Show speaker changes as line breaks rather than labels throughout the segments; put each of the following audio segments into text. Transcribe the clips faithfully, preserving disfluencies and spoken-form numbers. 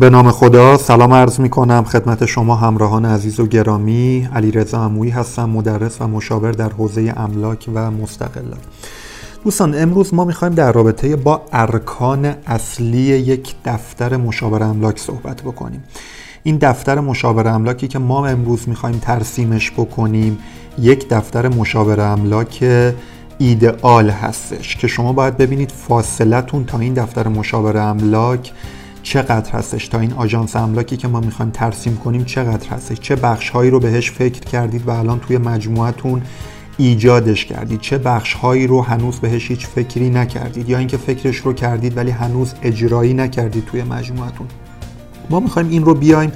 به نام خدا سلام عرض می کنم خدمت شما همراهان عزیز و گرامی. علیرضا عمویی هستم، مدرس و مشاور در حوزه املاک و مستقلات. دوستان، امروز ما میخوایم در رابطه با ارکان اصلی یک دفتر مشاور املاک صحبت بکنیم. این دفتر مشاور املاکی که ما امروز میخوایم ترسیمش بکنیم یک دفتر مشاور املاک ایدئال هستش که شما باید ببینید فاصلتون تا این دفتر مشاور املاک چقدر هستش، تا این آژانس املاکی که ما میخوایم ترسیم کنیم چقدر هستش، چه بخش‌هایی رو بهش فکر کردید و الان توی مجموعتون ایجادش کردید، چه بخش‌هایی رو هنوز بهش هیچ فکری نکردید یا اینکه فکرش رو کردید ولی هنوز اجرایی نکردید توی مجموعتون. ما میخوایم این رو بیایم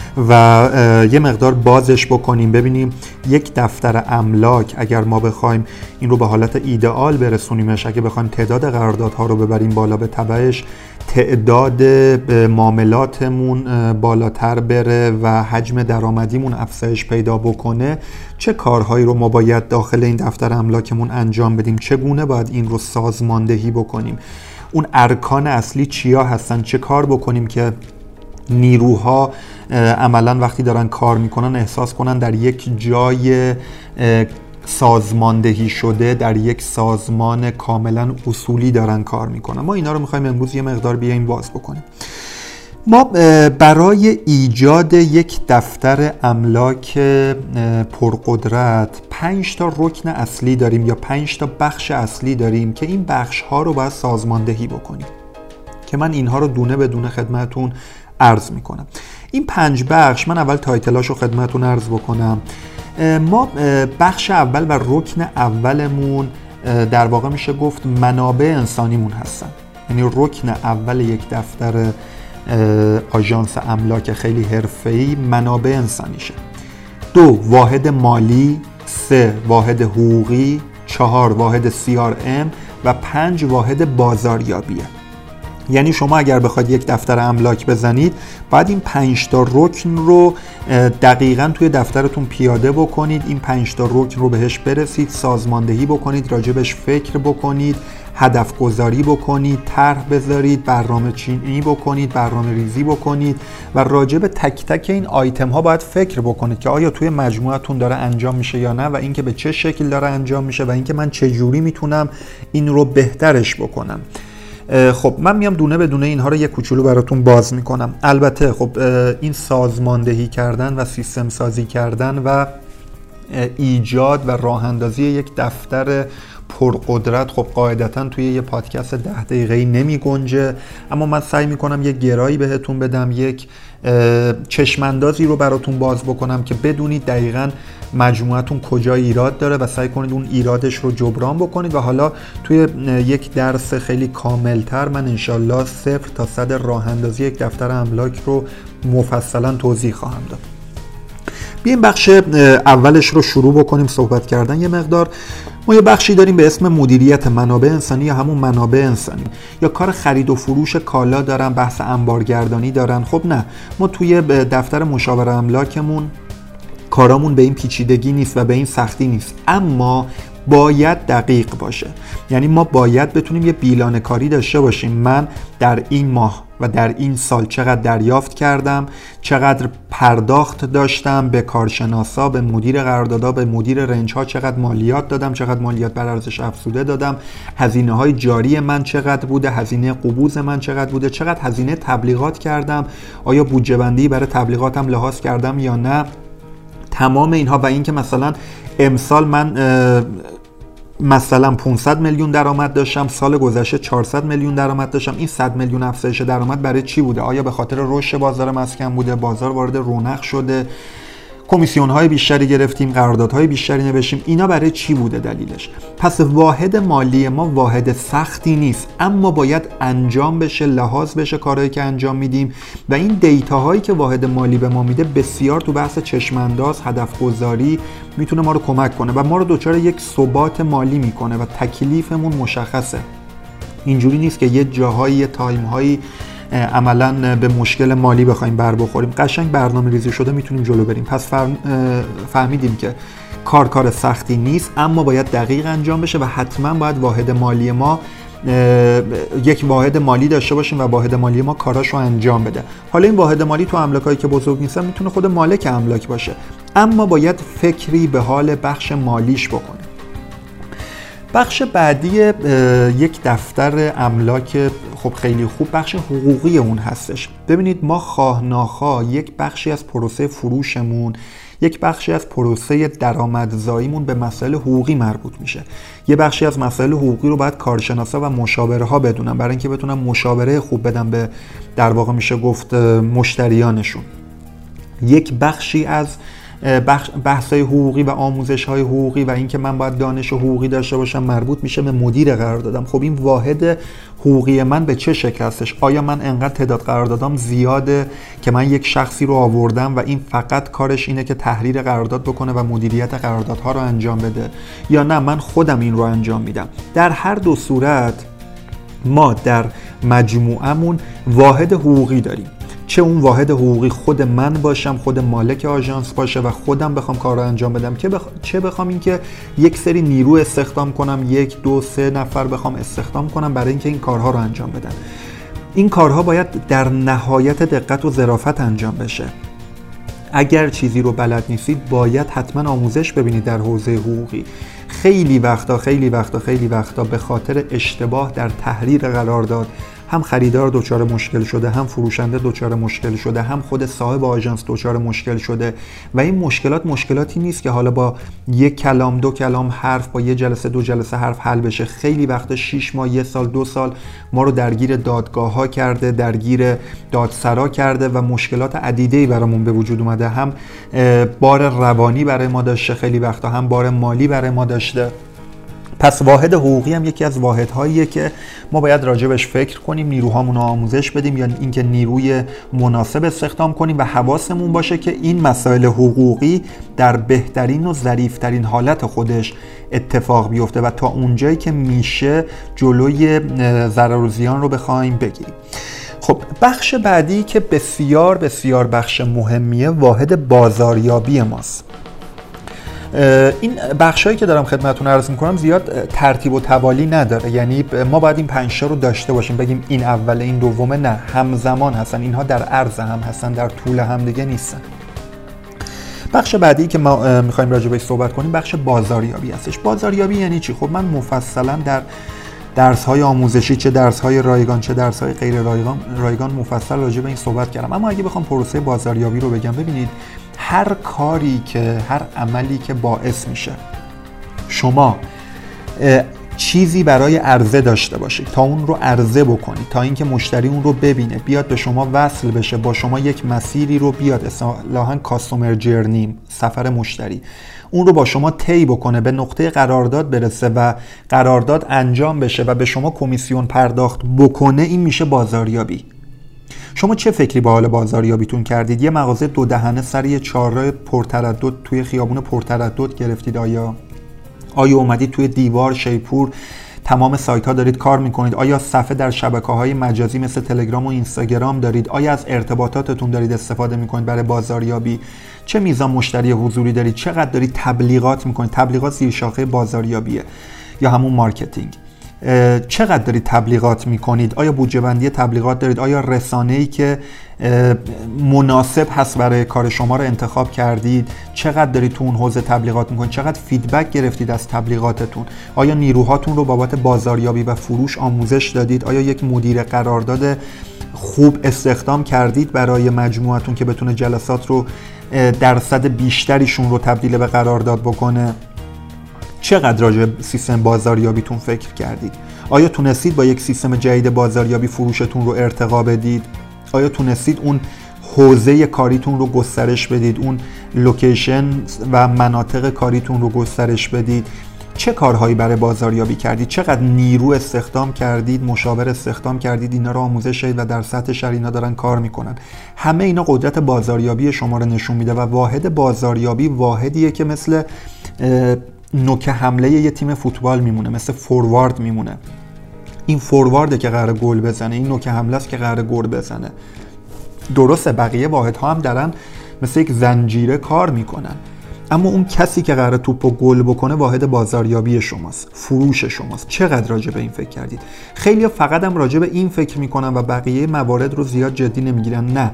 و یه مقدار بازش بکنیم، ببینیم یک دفتر املاک اگر ما بخوایم این رو به حالت ایدئال برسونیمش، اگه بخوایم تعداد قراردادها رو ببریم بالا، به تبعش تعداد معاملاتمون بالاتر بره و حجم درآمدیمون افزایش پیدا بکنه، چه کارهایی رو ما باید داخل این دفتر املاکمون انجام بدیم، چگونه باید این رو سازماندهی بکنیم، اون ارکان اصلی چیا هستن، چه کار بکنیم که نیروها عملا وقتی دارن کار میکنن احساس کنن در یک جای سازماندهی شده، در یک سازمان کاملا اصولی دارن کار میکنن. ما اینا رو میخوایم امروز یه مقدار بیایم باز بکنیم. ما برای ایجاد یک دفتر املاک پرقدرت پنج تا رکن اصلی داریم یا پنج تا بخش اصلی داریم که این بخش ها رو باید سازماندهی بکنیم که من اینها رو دونه به دونه خدمتون عرض میکنم. این پنج بخش، من اول تایتلاشو خدمتون عرض بکنم. ما بخش اول و رکن اولمون در واقع میشه گفت منابع انسانیمون هستن، یعنی رکن اول یک دفتر آژانس املاک خیلی حرفه‌ای منابع انسانیشه. دو، واحد مالی. سه، واحد حقوقی. چهار، واحد سی آر ام و پنج، واحد بازاریابیه. یعنی شما اگر بخواید یک دفتر املاک بزنید باید این پنج تا رکن رو دقیقاً توی دفترتون پیاده بکنید، این پنج تا رکن رو بهش برسید، سازماندهی بکنید، راجبش فکر بکنید، هدف گذاری بکنید، طرح بذارید، برنامه چینی بکنید، برنامه ریزی بکنید و راجب تک تک این آیتم ها باید فکر بکنید که آیا توی مجموعتون داره انجام میشه یا نه و اینکه به چه شکل داره انجام میشه و اینکه من چه جوری میتونم این رو بهترش بکنم. خب من میام دونه به دونه اینها رو یک کوچولو براتون باز میکنم. البته خب این سازماندهی کردن و سیستم سازی کردن و ایجاد و راه اندازی یک دفتر پرقدرت خب قاعدتا توی یه پادکست ده دقیقه‌ای نمی گنجه، اما من سعی میکنم یک گرایی بهتون بدم، یک چشماندازی رو براتون باز بکنم که بدونید دقیقاً مجموعتون کجا ایراد داره و سعی کنید اون ایرادش رو جبران بکنید و حالا توی یک درس خیلی کاملتر من انشالله صفر تا صد راه اندازی یک دفتر املاک رو مفصلا توضیح خواهم داد. بیایم بخش اولش رو شروع بکنیم صحبت کردن. یه مقدار ما یه بخشی داریم به اسم مدیریت منابع انسانی یا همون منابع انسانی، یا کار خرید و فروش کالا دارن، بحث انبارگردانی دارن. خب نه، ما توی دفتر مشاور املاکمون کارامون به این پیچیدگی نیست و به این سختی نیست، اما باید دقیق باشه. یعنی ما باید بتونیم یه بیلان کاری داشته باشیم، من در این ماه و در این سال چقدر دریافت کردم، چقدر پرداخت داشتم به کارشناسا، به مدیر قراردادها، به مدیر رنج ها چقدر مالیات دادم، چقدر مالیات بر ارزش افزوده دادم، هزینه های جاری من چقدر بوده، هزینه قبوض من چقدر بوده، چقدر هزینه تبلیغات کردم، آیا بودجه بندی برای تبلیغاتم لحاظ کردم یا نه. تمام اینها و اینکه مثلا امسال من مثلا پانصد میلیون درآمد داشتم، سال گذشته چهارصد میلیون درآمد داشتم، این صد میلیون افزایش درآمد برای چی بوده؟ آیا به خاطر رشد بازار مسکن بوده، بازار وارد رونق شده، کمیسیون های بیشتری گرفتیم، قراردادهای بیشتری نوشتیم، اینا برای چی بوده دلیلش؟ پس واحد مالی ما واحد سختی نیست، اما باید انجام بشه، لحاظ بشه کارهایی که انجام میدیم و این دیتا هایی که واحد مالی به ما میده بسیار تو بحث چشمانداز، هدف گذاری میتونه ما رو کمک کنه و ما رو دوچار یک ثبات مالی میکنه و تکلیفمون مشخصه. اینجوری نیست که یه جاهایی یه تایم هایی عملا به مشکل مالی بخوایم بر بخوریم. قشنگ برنامه ریزی شده میتونیم جلو بریم. پس فهمیدیم که کار کار سختی نیست، اما باید دقیق انجام بشه و حتما باید واحد مالی ما یک واحد مالی داشته باشیم و واحد مالی ما کاراشو انجام بده. حالا این واحد مالی تو املاکایی که بزرگ نیستن میتونه خود مالک املاک باشه، اما باید فکری به حال بخش مالیش بکنه. بخش بعدی یک دفتر املاک خب خیلی خوب بخش حقوقی اون هستش. ببینید ما خواه ناخواه یک بخشی از پروسه فروشمون، یک بخشی از پروسه درآمدزاییمون به مسائل حقوقی مربوط میشه. یه بخشی از مسائل حقوقی رو باید کارشناسا و مشاورها بدونن برای اینکه بتونن مشاوره خوب بدن به در واقع میشه گفت مشتریانشون. یک بخشی از بحث‌های حقوقی و آموزش‌های حقوقی و اینکه من باید دانش حقوقی داشته باشم مربوط میشه به مدیر قراردادم. خب این واحد حقوقی من به چه شکل هستش؟ آیا من انقدر تعداد قراردادام زیاده که من یک شخصی رو آوردم و این فقط کارش اینه که تحریر قرارداد بکنه و مدیریت قراردادها رو انجام بده، یا نه من خودم این رو انجام میدم؟ در هر دو صورت ما در مجموعمون واحد حقوقی داریم، چه اون واحد حقوقی خود من باشم، خود مالک آژانس باشه و خودم بخوام کار رو انجام بدم، که بخ... چه بخوام این که یک سری نیرو استخدام کنم، یک دو سه نفر بخوام استخدام کنم برای اینکه این کارها رو انجام بدن. این کارها باید در نهایت دقت و ظرافت انجام بشه. اگر چیزی رو بلد نیستید باید حتما آموزش ببینید در حوزه حقوقی. خیلی وقتا خیلی وقتا خیلی وقتا به خاطر اشتباه در تحریر قرارداد هم خریدار دچار مشکل شده، هم فروشنده دچار مشکل شده، هم خود صاحب آژانس دچار مشکل شده و این مشکلات مشکلاتی نیست که حالا با یک کلام دو کلام حرف، با یه جلسه دو جلسه حرف حل بشه. خیلی وقتا شش ماه، یک سال، دو سال ما رو درگیر دادگاه ها کرده، درگیر دادسرا کرده و مشکلات عدیده‌ای برامون به وجود اومده. هم بار روانی برای ما داشته خیلی وقتا، هم بار مالی برای ما داشته. پس واحد حقوقی هم یکی از واحدهاییه که ما باید راجبش فکر کنیم، نیروهامون رو آموزش بدیم یا اینکه نیروی مناسب استخدام کنیم و حواسمون باشه که این مسائل حقوقی در بهترین و ظریف‌ترین حالت خودش اتفاق بیفته و تا اونجایی که میشه جلوی ضرر و زیان رو بخوایم بگیریم. خب بخش بعدی که بسیار بسیار بخش مهمیه واحد بازاریابی ماست. این بخشایی که دارم خدمتتون عرض میکنم زیاد ترتیب و توالی نداره، یعنی ما باید این پنج تا رو داشته باشیم بگیم این اوله این دومه، نه، همزمان هستن، اینها در عرض هم هستن، در طول هم دیگه نیستن. بخش بعدی که ما میخوایم راجع بهش صحبت کنیم بخش بازاریابی هستش. بازاریابی یعنی چی؟ خب من مفصلا در درس‌های آموزشی، چه درس‌های رایگان چه درس‌های غیر رایگان رایگان مفصل راجع به این صحبت کردم. اما اگه بخوام پروسه بازاریابی رو بگم، ببینید هر کاری که هر عملی که باعث میشه شما چیزی برای عرضه داشته باشید، تا اون رو عرضه بکنید، تا اینکه مشتری اون رو ببینه، بیاد به شما وصل بشه، با شما یک مسیری رو بیاد، اصطلاحاً کاستومر جرنی، سفر مشتری، اون رو با شما طی بکنه، به نقطه قرارداد برسه و قرارداد انجام بشه و به شما کمیسیون پرداخت بکنه، این میشه بازاریابی. شما چه فکری با حال بازاریابیتون کردید؟ یه مغازه دو دهنه سر یه چهارراه پرتردد توی خیابون پرتردد گرفتید؟ آیا آیا اومدید توی دیوار شیپور تمام سایت ها دارید کار میکنید؟ آیا صفحه در شبکه های مجازی مثل تلگرام و اینستاگرام دارید؟ آیا از ارتباطاتتون دارید استفاده میکنید برای بازاریابی؟ چه میزان مشتری حضوری دارید؟ چقدر دارید تبلیغات میکنید؟ تبلیغات زیر شاخه بازاریابیه یا همون مارکتینگ. چقدر دارید تبلیغات میکنید؟ آیا بودجه بندی تبلیغات دارید؟ آیا رسانه‌ای که مناسب هست برای کار شما رو انتخاب کردید؟ چقدر دارید تو اون حوزه تبلیغات میکنید؟ چقدر فیدبک گرفتید از تبلیغاتتون؟ آیا نیروهاتون رو بابت بازاریابی و فروش آموزش دادید؟ آیا یک مدیر قرارداد خوب استخدام کردید برای مجموعتون که بتونه جلسات رو درصد بیشتریشون رو تبدیل به قرارداد بکنه؟ چقدر راجع به سیستم بازاریابیتون فکر کردید؟ آیا تونستید با یک سیستم جدید بازاریابی فروشتون رو ارتقا بدید؟ آیا تونستید اون حوزه کاریتون رو گسترش بدید؟ اون لوکیشن و مناطق کاریتون رو گسترش بدید؟ چه کارهایی برای بازاریابی کردید؟ چقدر نیرو استخدام کردید؟ مشاور استخدام کردید؟ اینا رو آموزش دادید و در سطح شهر اینا دارن کار میکنن. همه اینا قدرت بازاریابی شما رو نشون میده و واحد بازاریابی واحدیه که مثل نوک حمله یه تیم فوتبال میمونه، مثل فوروارد میمونه. این فوروارده که قراره گل بزنه، این نوک حمله است که قراره گل بزنه. درسته بقیه واحدها هم دارن مثل یک زنجیره کار میکنن، اما اون کسی که قراره توپو گل بکنه واحد بازاریابی شماست، فروش شماست. چقدر راجع به این فکر کردید؟ خیلی‌ها فقط هم راجع به این فکر میکنن و بقیه موارد رو زیاد جدی نمیگیرن. نه،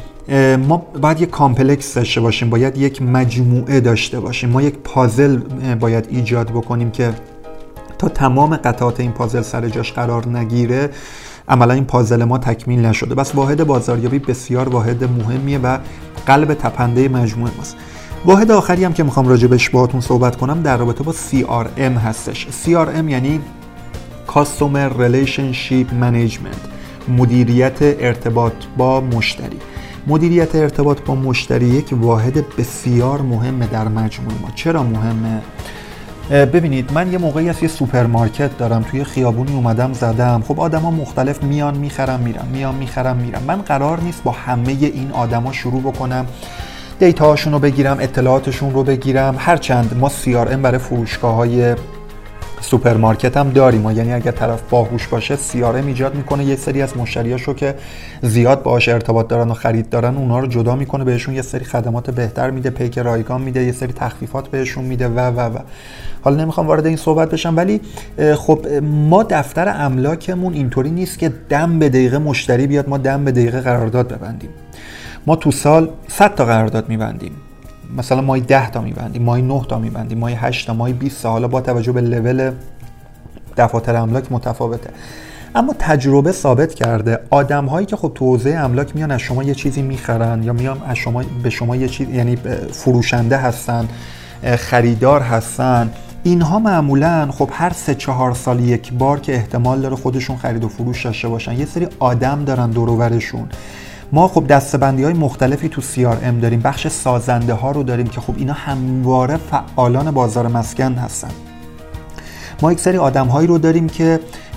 ما باید یک کامپلکس داشته باشیم، باید یک مجموعه داشته باشیم، ما یک پازل باید ایجاد بکنیم که تا تمام قطعات این پازل سر جاش قرار نگیره عملا این پازل ما تکمیل نشده. بس واحد بازاریابی بسیار واحد مهمیه و قلب تپنده مجموعه ماست. واحد آخری هم که میخوام راجبش باهاتون صحبت کنم در رابطه با سی آر ام هستش. سی آر ام یعنی Customer Relationship Management، مدیریت ارتباط با مشتری. مدیریت ارتباط با مشتری یک واحد بسیار مهمه در مجموعه ما. چرا مهمه؟ ببینید، من یه موقعی از یه سوپرمارکت دارم، توی خیابونی اومدم زدم، خب آدما مختلف میان میخرن میرن، میان میخرن میرن. من قرار نیست با همه این آدما شروع بکنم دیتا هاشون رو بگیرم، اطلاعاتشون رو بگیرم. هرچند ما سی آر ام برای فروشگاه های سوپرمارکت هم داریم، یعنی اگر طرف باهوش باشه سی آر ام ایجاد میکنه یه سری از مشتریاشو که زیاد باهاش ارتباط دارن و خرید دارن اونها رو جدا میکنه، بهشون یه سری خدمات بهتر میده، پیک رایگان میده، یه سری تخفیفات بهشون میده و و و حالا نمیخوام وارد این صحبت بشم، ولی خب ما دفتر املاکمون اینطوری نیست که دم به دقیقه مشتری بیاد ما دم به دقیقه قرارداد ببندیم. ما تو سال صد تا قرارداد میبندیم، مثلا ماهی ده تا میبندیم، ماهی نه تا میبندیم، ماهی هشت تا، ماهی بیست تا. حالا با توجه به لول دفاتر املاک متفاوته، اما تجربه ثابت کرده آدم هایی که خب تو حوزه املاک میان از شما یه چیزی میخرن یا میان از شما به شما یه چیز، یعنی فروشنده هستن، خریدار هستن، اینها معمولا خب هر سه چهار سال یک بار که احتمال داره خودشون خرید و فروش داشته باشن یه سری آدم دارن دور و برشون. ما خب دسته‌بندی های مختلفی تو سی آر ام داریم، بخش سازنده ها رو داریم که خب اینا همواره فعالان بازار مسکن هستن. ما یک سری آدم هایی رو داریم که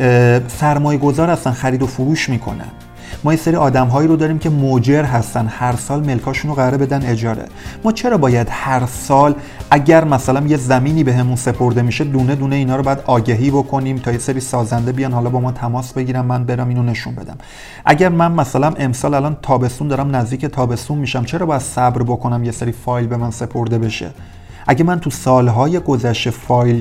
سرمایه گذار هستن، خرید و فروش میکنن. ما یک سری آدم هایی رو داریم که موجر هستن، هر سال ملکاشون رو قراره بدن اجاره. ما چرا باید هر سال اگر مثلا یه زمینی بهمون سپرده میشه دونه دونه اینا رو باید آگهی بکنیم تا یه سری سازنده بیان حالا با ما تماس بگیرن، من برم اینو نشون بدم؟ اگر من مثلا امسال الان تابستون دارم، نزدیک تابستون میشم، چرا باید صبر بکنم یه سری فایل به من سپرده بشه؟ اگه من تو سالهای گذشته فایل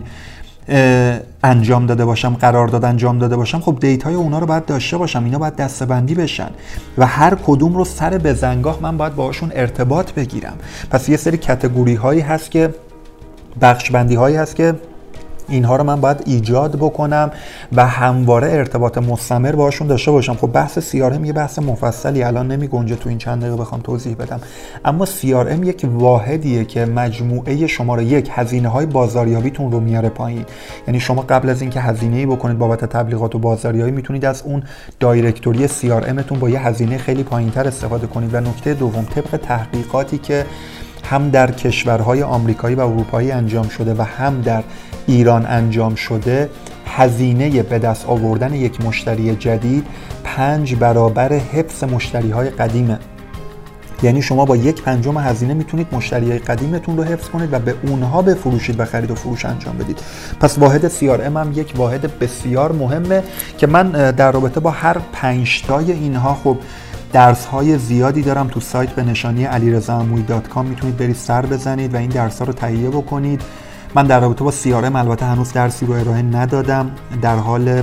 انجام داده باشم، قرارداد انجام داده باشم، خب دیتای اونا رو باید داشته باشم، اینا باید دسته‌بندی بشن و هر کدوم رو سر بزنگاه من باید باهاشون ارتباط بگیرم. پس یه سری کاتگوری هایی هست که بخش بندی هایی هست که اینها رو من باید ایجاد بکنم و همواره ارتباط مستمر باشون داشته باشم. خب بحث سی آر ام یه بحث مفصلی الان نمی گنجه تو این چند دقیقه بخوام توضیح بدم، اما سی آر ام یک واحدیه که مجموعه شما رو، یک، هزینه های بازاریابیتون رو میاره پایین. یعنی شما قبل از اینکه هزینه‌ای بکنید بابت تبلیغات و بازاریابی میتونید از اون دایرکتوری سی آر ام تون با یه هزینه خیلی پایینتر استفاده کنید. و نکته دوم، طبق تحقیقاتی که هم در کشورهای آمریکایی و اروپایی انجام شده و هم در ایران انجام شده، هزینه به دست آوردن یک مشتری جدید پنج برابر حفظ مشتریهای قدیمه. یعنی شما با یک پنجم هزینه میتونید مشتریای قدیمتون رو حفظ کنید و به اونها بفروشید و خرید و فروش انجام بدید. پس واحد سی آر ام هم یک واحد بسیار مهمه که من در رابطه با هر پنج تای اینها خب درس های زیادی دارم تو سایت به نشانی علیرضا عمویی دات کام، میتونید برید سر بزنید و این درس ها رو تهیه بکنید. من در رابطه با سی آر ام البته هنوز درسی رو ارائه ندادم، در حال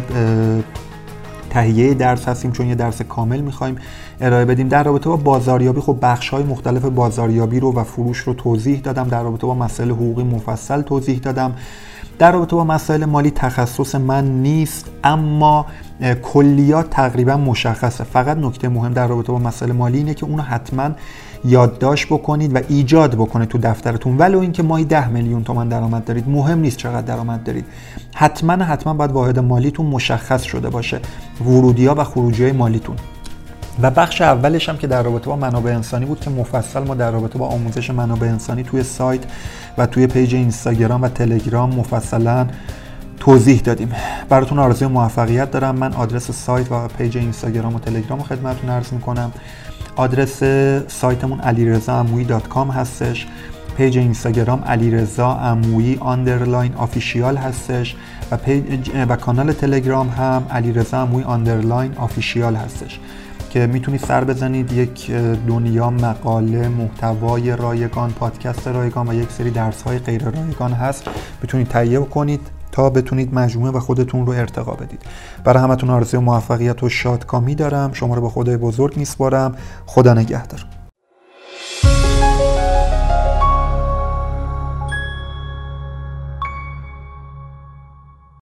تهیه درس هستیم چون یه درس کامل میخوایم ارائه بدیم. در رابطه با بازاریابی خب بخش های مختلف بازاریابی رو و فروش رو توضیح دادم، در رابطه با مسائل حقوقی مفصل توضیح دادم. در رابطه با مسائل مالی تخصص من نیست، اما کلیات تقریبا مشخصه. فقط نکته مهم در رابطه با مسائل مالی اینه که اونو حتما یادداشت بکنید و ایجاد بکنید تو دفترتون. ولو اینکه ماهی ده میلیون تومان درآمد دارید، مهم نیست چقدر درآمد دارید، حتما حتما باید واحد مالیتون مشخص شده باشه، ورودی‌ها و خروجی‌های مالیتون. و بخش اولش هم که در رابطه با منابع انسانی بود که مفصل ما در رابطه با آموزش منابع انسانی توی سایت و توی پیج اینستاگرام و تلگرام مفصلا توضیح دادیم. براتون آرزوی موفقیت دارم. من آدرس سایت و پیج اینستاگرام و تلگرام رو خدمتتون عرض می‌کنم. آدرس سایتمون علیرضا عمویی دات کام هستش، پیج اینستاگرام علیرضا عمویی آندرلاین آفیشیال هستش و پیج و کانال تلگرام هم علیرضا عمویی آندرلاین آفیشیال هستش که میتونید سر بزنید. یک دنیا مقاله، محتوای رایگان، پادکست رایگان و یک سری درس‌های غیر رایگان هست، میتونید تهیه کنید تا بتونید مجموعه و خودتون رو ارتقا بدید. برای همتون آرزوی موفقیت و شادکامی دارم. شما رو به خدای بزرگ میسپارم. خدا نگهدار.